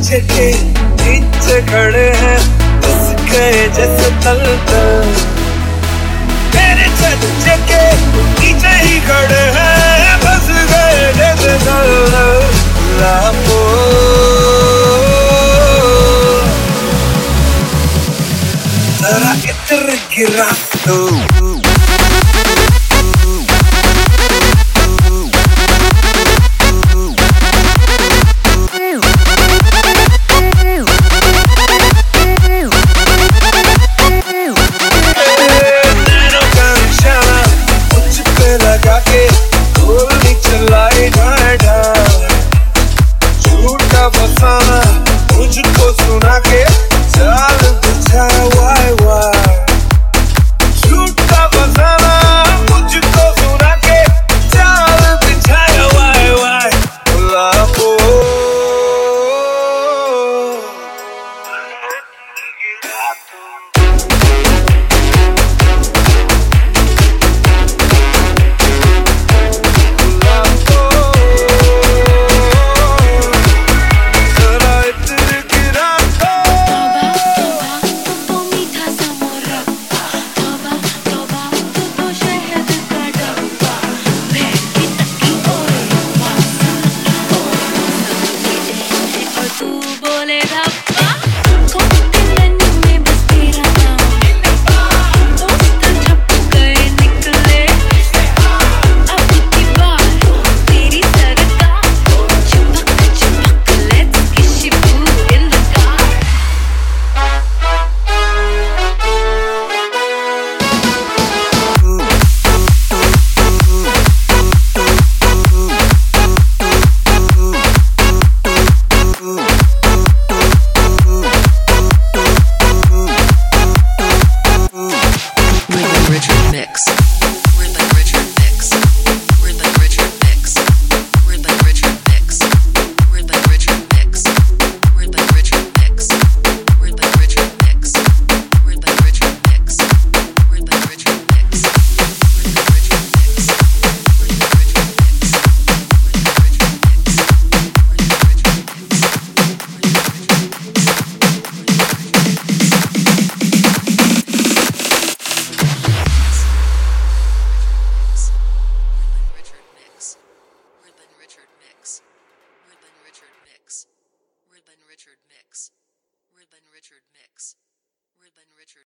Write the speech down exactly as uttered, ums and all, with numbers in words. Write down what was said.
छज्जे के नीचे खड़े हैं, बस गए जैसे तल तल। मेरे छज्जे के नीचे ही खड़े हैं, बस गए जैसे तल तल। लापो जरा इधर गिरा दो। मुझको सुना के चाल बिछा वाई वाई, झूठा बसाना मुझको सुना के चाल बिछाया वाई वाई। लापो Richard Mix. Ruben Richard Mix. Ruben Richard